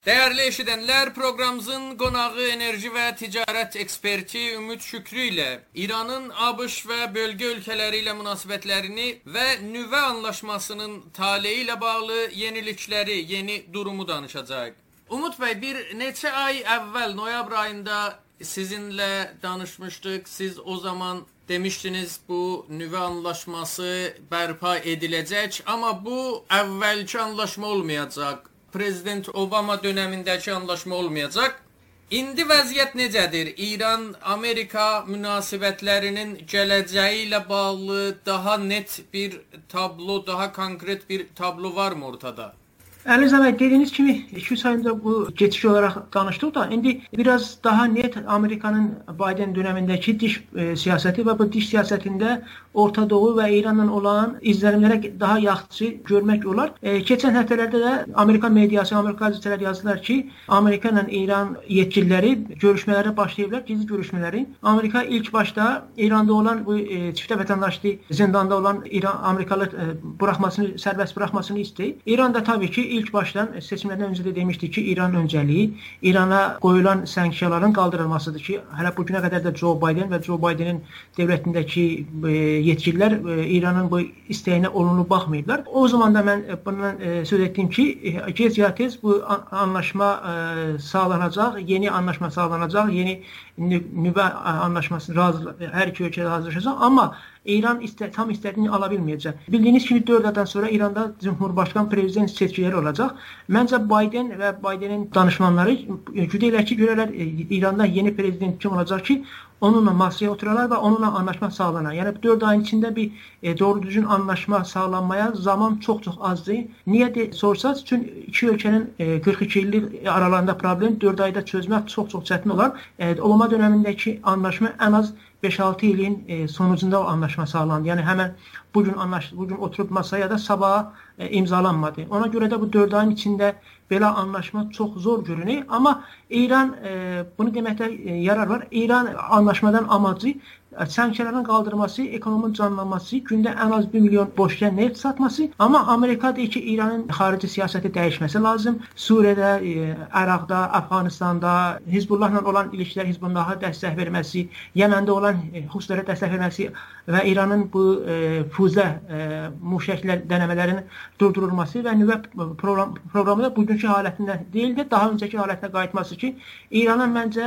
Değerli eşidənlər, proqramımızın qonağı enerji və ticarət eksperti Ümid Şükrü ilə İranın ABŞ və bölgə ölkələri ilə münasibətlərini və nüvə anlaşmasının taleyi ilə bağlı yenilikləri, yeni durumu danışacaq. Umud bəy, bir neçə ay əvvəl, noyabr ayında sizinlə danışmışdıq. Siz o zaman demişdiniz bu nüvə anlaşması bərpa ediləcək, amma bu əvvəlki anlaşma olmayacaq. Prezident Obama dönemindeki anlaşma olmayacak. İndi vəziyyət necədir? İran-Amerika münasibətlərinin gələcəyi ilə bağlı daha net bir tablo, daha konkret bir tablo var mı ortada? Elizabeth, dediğiniz gibi 2-3 ayında bu geçici olarak danıştık da indi biraz daha net Amerika'nın Biden dönemindeki dış siyaseti ve bu dış siyasetinde Orta Doğu ve İran'dan olan izlenimlere daha yaxşı görmek olar. Geçen haftalarda da Amerika medyası, Amerika gazeteler yazdılar ki Amerika ile İran yetkilileri görüşmelere başlayıblar, gizli görüşmeleri. Amerika ilk başta İran'da olan bu çifte vatandaşlığı zindanda olan Amerikalı bırakmasını, serbest bırakmasını isteyip İran'da tabii ki ilk baştan seçimlerden önce de demişti ki İran önceliği İran'a koyulan sanksiyaların kaldırılmasıdır ki hələ bugüne kadar da Joe Biden ve Joe Biden'in devletindeki yetkililer İran'ın bu isteğine olumlu bakmıyorlar. O zaman da ben bundan söz ettim ki gec ya tez bu anlaşma sağlanacak, yeni anlaşma sağlanacak, yeni nüvə anlaşması her iki ülkede hazırlaşacak ama İran tam istediğini alabilmeyecek. Bildiğiniz gibi 4 aydan sonra İran'da Cumhurbaşkanı prezident seçkileri olacak. Bence Biden ve Biden'in danışmanları güdeyler ki görürler İran'da yeni prezident kim olacak ki onunla masaya otururlar ve onunla anlaşma sağlanar. Yani 4 ayın içinde bir doğru düzgün anlaşma sağlanmaya zaman çok azdı. Niye de sorsanız çünkü iki ülkenin 42 yıllık aralarında problem 4 ayda çözmek çok çetin olar. Obama dönemindeki anlaşma en az 5-6 ilin sonucunda o anlaşma sağlandı. Yani hemen bugün oturup masaya da sabaha imzalanmadı. Ona göre de bu 4 ayın içinde böyle anlaşma çok zor görünüyor. Ama İran bunu demekte yarar var. İran anlaşmadan amacı sanksiyaların kaldırılması, ekonominin canlanması, günde en az 1 milyon boşken neft satması. Ama Amerika deyir ki İranın xarici siyaseti değişmesi lazım. Suriye'de, Irak'da, Afganistan'da Hizbullah'la olan ilişkiler Hizbullah'a destek vermesi, Yemen'de olan Huslara destek vermesi ve İran'ın bu füze muşekler denemelerinin durdurulması ve nüvə programı da bugünkü haletinden değil de daha önceki haletine qayıtması ki İran'ın bence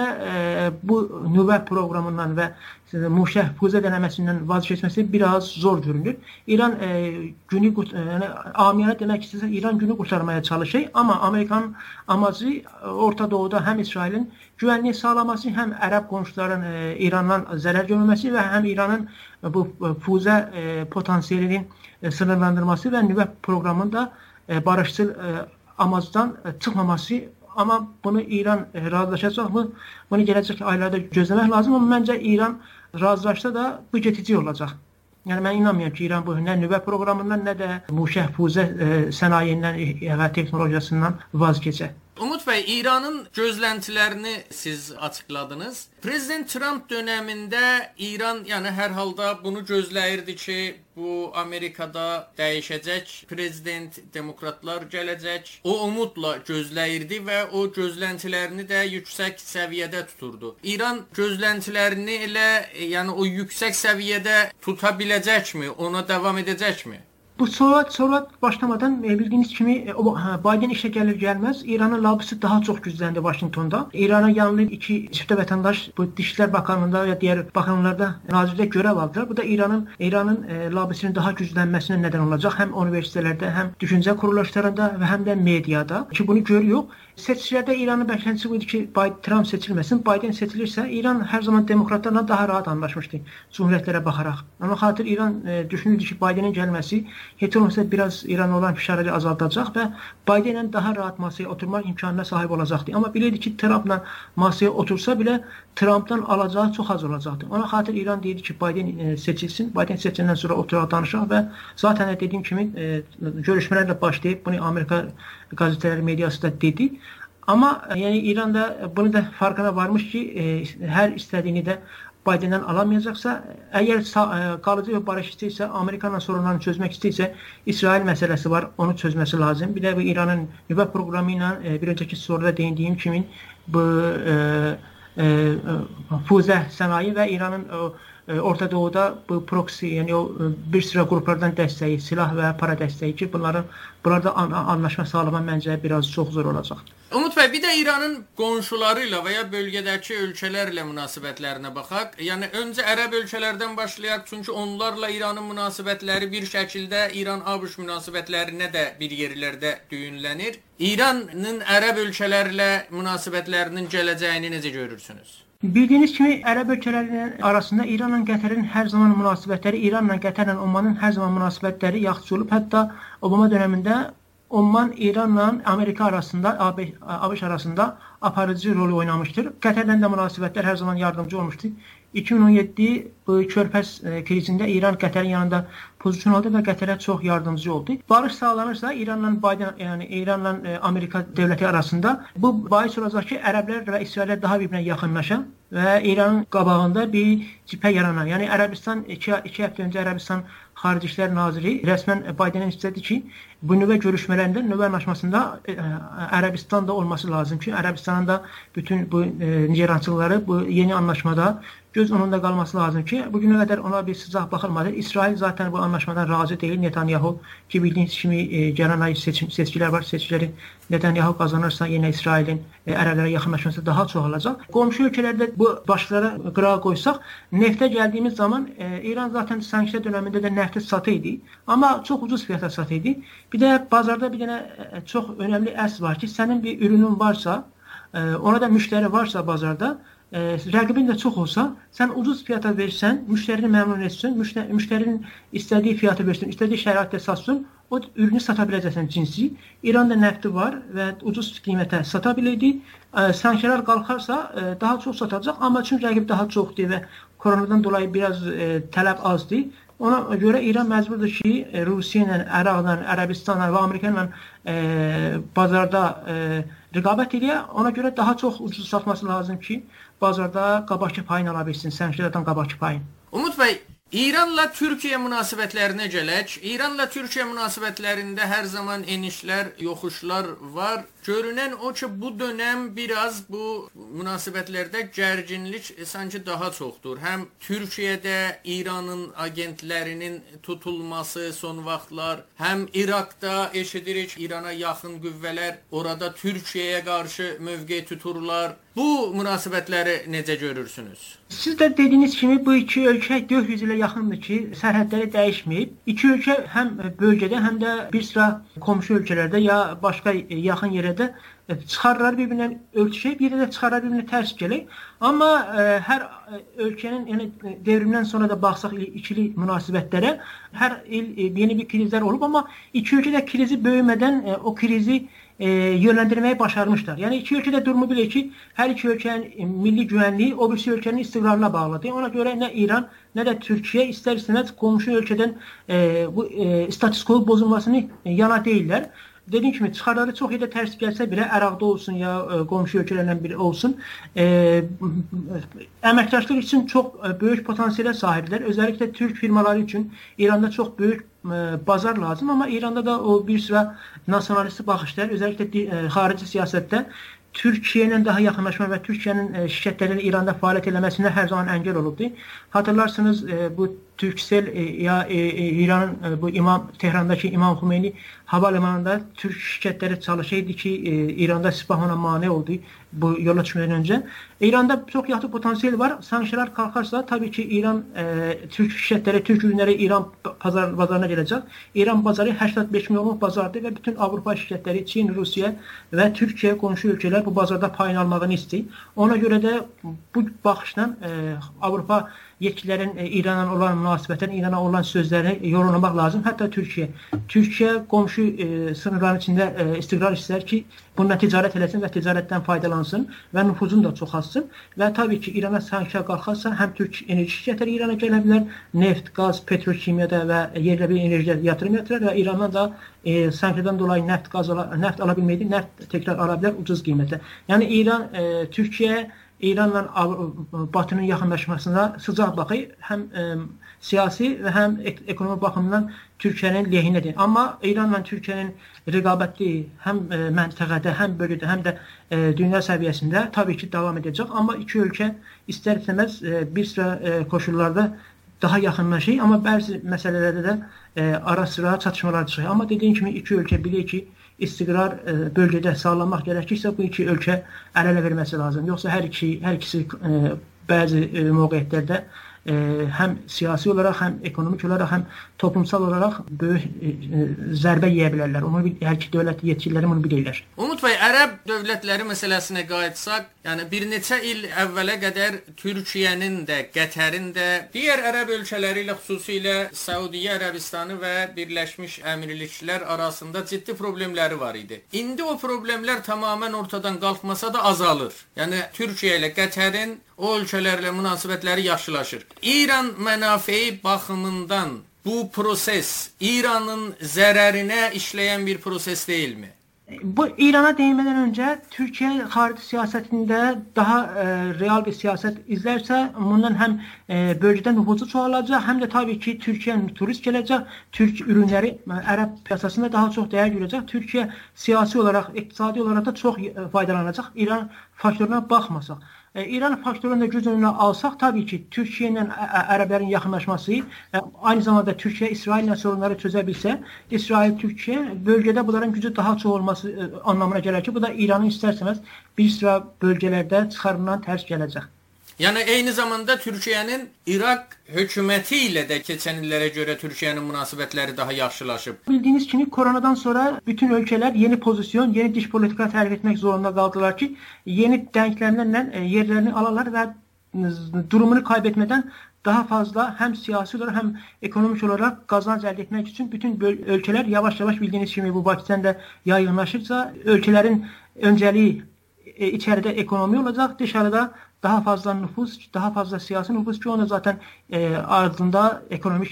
bu nüvə programından ve muşeh füze denemesinden vazgeçmesi biraz zor görünür. İran yani amiyane demek isterse İran günü kurtarmaya çalışıyor ama Amerika'nın amacı Orta Doğu'da hem İsrail'in güvenliği sağlaması hem Arap komşuların İran'dan zarar görmemesi ve hem İran'ın bu füze potansiyelinin sınırlandırması ve nüvə programında barışçıl amacdan çıkmaması. Ama bunu İran razılaşacak mı? Bunu gelecek aylarda gözlemek lazım ama bence İran razılaşsa da bu geçici olacak. Yani ben inanmıyorum ki İran bu ne nüvə programından ne de muşeh füze sanayinden ve teknolojisinden vazgeçer. Umud bəy, İranın gözləntilərini siz açıqladınız. Prezident Trump dönemində İran, yəni hər halda bunu gözləyirdi ki, bu Amerikada dəyişəcək, prezident demokratlar gələcək. O umudla gözləyirdi və o gözləntilərini də yüksək səviyyədə tuturdu. İran gözləntilərini elə, yəni o yüksək səviyyədə tuta biləcəkmi, ona davam edəcəkmi? Bu sorular başlamadan bildiğiniz gibi Biden işe gelir gelmez İran'ın lobisi daha çok güçlendi Washington'da. İran'a yanlı iki çifte vatandaş bu Dışişler Bakanlığı'nda ve diğer bakanlarda nazirde görev aldılar. Bu da İran'ın lobisinin daha güçlenmesine neden olacak. Hem üniversitelerde hem düşünce kuruluşlarında ve hem de medyada. Ki bunu görüyor. Seçicilerde İran'ın beklentisi buydu ki Trump seçilmesin. Biden seçilirse İran her zaman demokratlarla daha rahat anlaşmıştı. Cumhuriyetlere bakarak. Ama hatır İran düşünürdü ki Biden'in gelmesi hiç olmasa biraz İran'a olan fişarları azaltacak ve Biden'le daha rahat masaya oturmak imkanına sahip olacaktı. Ama bilirdi ki Trump'la masaya otursa bile Trump'tan alacağı çok az olacaktı. Ona hatır İran deyirdi ki Biden seçilsin. Biden seçilen sonra oturarak danışacak ve zaten dediğim gibi görüşmelerle başlayıp bunu Amerika gazeteleri medyası da dedi. Ama yani İran'da bunu da farkına varmış ki her istediğini de Biden'dən alamayacaqsa, əgər qalıcı bir barış istəyirsə, Amerikanla sorunlarını çözmək istəyirsə, İsrail məsələsi var, onu çözməsi lazım. Bir də bu İranın nüvə proqramı ilə bir öncəki soruda değindiyim kimi bu füzə sənaye və İranın Orta Doğuda bu proxy, yəni o bir sıra qruplardan dəstəyi, silah və para dəstəyi ki, bunlarda anlaşma sağlamaq məncə biraz çox zor olacaq. Umut bəy, bir də İranın qonşuları ilə və ya bölgədəki ölkələrlə münasibətlərinə baxaq. Yəni öncə ərəb ölkələrdən başlayaq, çünki onlarla İranın münasibətləri bir şəkildə İran-ABŞ münasibətlərinə də bir yerlərdə düyünlənir. İranın ərəb ölkələrlə münasibətlərinin gələcəyini necə görürsünüz? Bildiyiniz kimi ərəb ölkələrinin arasında İranla Qətərin hər zaman münasibətləri, İranla Qətərlə Omanın hər zaman münasibətləri yaxşı olub. Hətta Obama dövründə Oman İranla Amerika arasında, ABŞ arasında aparıcı rolü oynamışdır. Qətərlə də münasibətlər hər zaman yardımcı olmuşdur. 2017 bu Körfəz krizində İran Qətərin yanında pozisyon aldı və Qətərə çox yardımcı oldu. Barış sağlanırsa İranla Biden, yəni İranla Amerika dövləti arasında bu bahis olacaq ki, ərəblər və İsraillər daha bir-birinə yaxınlaşan və İranın qabağında bir cibhə yaranan. Yəni Ərəbistan 2 həftə öncə Ərəbistan Xarici İşlər Naziri rəsmən Bidenin istədi ki, bu nüvə görüşmələrində, nüvə anlaşmasında Ərəbistan da olması lazım ki, Ərəbistanın da bütün bu nigerançılıqları bu yeni anlaşmada göz onunda qalması lazım ki, bugünə qədər ona bir sıcaq baxılmadı. İsrail zaten bu anlaşmadan razı deyil. Netanyahu ki, bildiyiniz kimi gələn ay seçkilər var. Seçkiləri Netanyahu qazanırsa yenə İsrailin ərəblərə yaxınlaşması daha çox olacaq. Qonşu ölkələrdə bu başlara qırağa qoysaq, neftə gəldiyimiz zaman İran zaten sanksiya dövründə də nefti satıydı. Amma çox ucuz fiyata satıydı. Bir də bazarda bir dənə çox önəmli əsl var ki, sənin bir ürünün varsa, ona da müştəri varsa bazarda, rəqibin də çox olsa, sən ucuz fiyata versən, müştərini məmnun etsin, müştərinin istədiyi fiyatı versin, istədiyi şəraitdə satsın, o ürünü sata biləcəksən cinsi. İranda nefti var və ucuz qiymətə sata bilirdi. Sanksiyalar qalxarsa daha çox satacaq, amma çünki rəqib daha çoxdur və koronadan dolayı biraz tələb azdır. Ona görə İran məcburdur ki, Rusiya ilə, Əraqla, Ərəbistanla və Amerika ilə bazarda rəqabət edə. Ona görə daha çox ucuz satması lazım ki, bazarda qabaqki payını ala bilsin, sanksiyalardan qabaqki payını. Umut bəy, İranla Türkiyə münasibətlərinə gələk. İranla Türkiyə münasibətlərində hər zaman enişlər, yoxuşlar var. Görünən o ki, bu dönəm biraz bu münasibətlərdə gərginlik sanki daha çoxdur. Həm Türkiyədə İranın agentlərinin tutulması son vaxtlar, həm İraqda eşidirik İrana yaxın qüvvələr orada Türkiyəyə qarşı mövqe tuturlar. Bu münasibətləri necə görürsünüz? Siz də dediyiniz kimi bu iki ölkə 400 ilə yaxındır ki, sərhədləri dəyişməyib. İki ölkə həm bölgədə, həm də bir sıra komşu ölkələrdə ya başqa yaxın yerdə çıxarlar bir-birindən örtüşək, bir də çıxarlar bir-birinə tərs gələk. Amma hər ölkənin, yəni devrimdən sonra da baxsaq ikili münasibətlərə, hər il yeni bir krizlər olub, amma iki ölkə də krizi böyümədən o krizi yönləndirməyi başarmışlar. Yəni iki ölkə də durumu bilir ki, hər iki ölkənin milli güvənliyi o birisi ölkənin istiqrarına bağlıdır. Ona görə nə İran, nə də Türkiyə istər-istəməz qonşu ölkədən bu status quo bozulmasını yana deyirlər. Dediyim kimi, çıxarları çox yerdə tərs gəlsə belə, Əraqda olsun ya qonşu ölkələrdən biri olsun, əməkdaşlıq üçün çox böyük potansiyalə sahibdirlər. Özəlliklə Türk firmaları üçün İranda çox böyük bazar lazım, amma İranda da o bir sıra nasionalisti baxışlar, özəlliklə xarici siyasətdə Türkiyə ilə daha yaxınlaşma və Türkiyənin şirkətlərinin İranda fəaliyyət eləməsinə hər zaman əngəl olubdur. Hatırlarsınız, bu Türksel ya İranın bu Tehrandakı İmam Xumeyni hava limanında Türk şirkətləri çalışırdı ki, İranda sipah ona mane oldu bu yola çıxmadan öncə. İranda çox yaxşı potansiyel var. Sanksiyalar qalxarsa, tabii ki, İran Türk şirkətləri, Türk ürünləri İran bazarına gələcək. İran bazarı 85 milyonluq bazardır və bütün Avropa şirkətləri, Çin, Rusiya və Türkiyə qonşu ölkələr bu bazarda payını almağını istəyir. Ona görə də bu baxışla Avropa yetkililərin İranla olan münasibətlərin, İrana olan sözlərini yorumlamaq lazım. Hətta Türkiyə. Türkiyə qonşu sınırların içində istiqrar istər ki, bununla ticarət eləsin və ticarətdən faydalansın və nüfuzunu da çoxalsın. Və tabii ki, İrana sanksiya qalxarsa, həm Türk enerji şirkətləri İrana gələ bilər, neft, qaz, petrokimyada və yerli enerjiyə yatırım yatırır və İrandan da sanksiyadan dolayı neft ala bilməydi, neft təkrar ala bilər ucuz qiymətə. Yəni İran Türkiyəyə İranla Batının yaxınlaşmasına sıcaq baxır. Həm siyasi və həm ekonomi baxımdan Türkiyənin lehinədir. Amma İranla Türkiyənin rəqabətli həm məntəqədə, həm bölgədə, həm də dünya səviyyəsində tabii ki davam edəcək. Amma iki ölkə istər-istəməz bir sıra koşullarda daha yaxınlaşır. Amma bəzi məsələlərdə də ara sıra çatışmalar çıxır. Amma dediyim kimi iki ölkə bilir ki, istiqrar bölgədə sağlamaq gərəkirsə bu iki ölkə əl-ələ verməsi lazım. Yoxsa hər ikisi bəzi mövqelərdə həm siyasi olaraq, həm ekonomik olaraq, həm toplumsal olaraq böyük zərbə yeyə bilərlər. Onu hər iki dövlət yetkililəri bunu bilirlər. Umud bəy, ərəb dövlətləri məsələsinə qayıtsaq, yəni bir neçə il əvvələ qədər Türkiyənin də, Qətərin də, digər ərəb ölkələri ilə xüsusilə Səudiyyə Ərəbistanı və Birləşmiş Əmirliklər arasında ciddi problemləri var idi. İndi o problemlər tamamilə ortadan qalxmasa da azalır. Yəni Türkiyə ilə Qətərin o ölkələrlə münasibətləri yaxşılaşır. İran mənafeyi baxımından bu proses İranın zərərinə işləyən bir proses deyilmi? Bu İrana değinmeden önce Türkiye xarici siyasetinde daha real bir siyaset izlerse bundan hem bölgeden nüfusu çoğalacak hem de tabii ki Türkiye'nin turist gelecek. Türk ürünleri Arap piyasasında daha çok değer görecek. Türkiye siyasi olarak, iktisadi olarak da çok faydalanacak. İran faktörüne bakmasak. İran faktörünü de göz önüne alsak tabii ki Türkiye ile Arapların yaxınlaşması, aynı zamanda Türkiye İsrail'le sorunları çözebilse, İsrail, Türkiye bölgede bunların gücü daha çok olması anlamına gelir ki bu da İran'ın isterseniz bir sıra bölgelerde çıxarından ters gelecek. Yəni eyni zamanda Türkiyənin İraq hökuməti ilə də keçən illərə görə Türkiyənin münasibətləri daha yaxşılaşıb. Bildiğiniz kimi koronadan sonra bütün ülkeler yeni pozisyon, yeni dış politika tərif etmek zorunda kaldılar ki yeni denklemlerle yerlerini alırlar ve durumunu kaybetmeden daha fazla hem siyasi olarak hem ekonomik olarak kazanç elde etmek için bütün ülkeler yavaş yavaş bildiğiniz gibi bu vakitten de yaygınlaşırsa ülkelerin önceliği içeride ekonomi olacak, dışarıda daha fazla nüfus, daha fazla siyasi nüfus ki onu zaten ardında ekonomik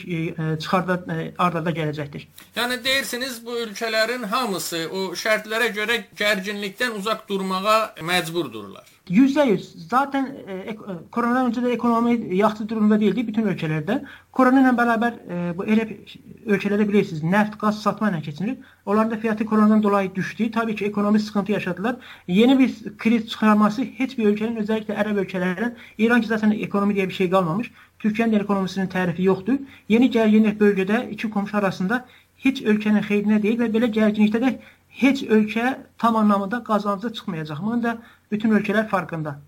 ardında gelecektir. Yani deyirsiniz bu ülkelerin hamısı o şərtlərə görə gərginlikdən uzak durmağa məcburdurlar. %100. Zaten koronadan önce de ekonomi yaxşı durumda değildi bütün ülkelerde. Korona ile beraber bu Arap ülkelerde bilirsiniz neft, gaz satmayla geçinir. Onların da fiyatı koronadan dolayı düştü. Tabii ki ekonomi sıkıntı yaşadılar. Yeni bir kriz çıkarması hiçbir ülkenin özellikle Arap ülkelerinin İran ki zaten ekonomi diye bir şey kalmamış. Türkiye'nin ekonomisinin tarifi yoktu. Yeni gerginlik bölgede iki komşu arasında hiç ülkenin xeyrinə değil ve böyle gerginlikte de hiç ülke tam anlamda kazancı çıkmayacak. Bunun da bütün ülkeler farkında.